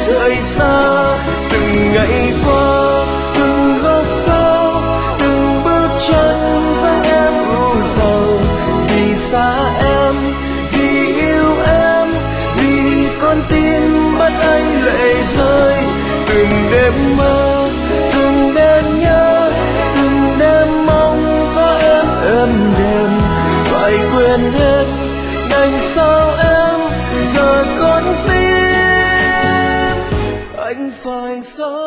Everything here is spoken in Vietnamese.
rời xa. Từng ngày qua, từng góc phố, từng bước chân vắng em u sầu. Vì xa em, vì yêu em, vì con tim bắt anh lệ rơi. Từng đêm mơ, từng đêm nhớ, từng đêm mong có em êm đềm. Phải quên hết đành sao em giờ con tim anh phải sống.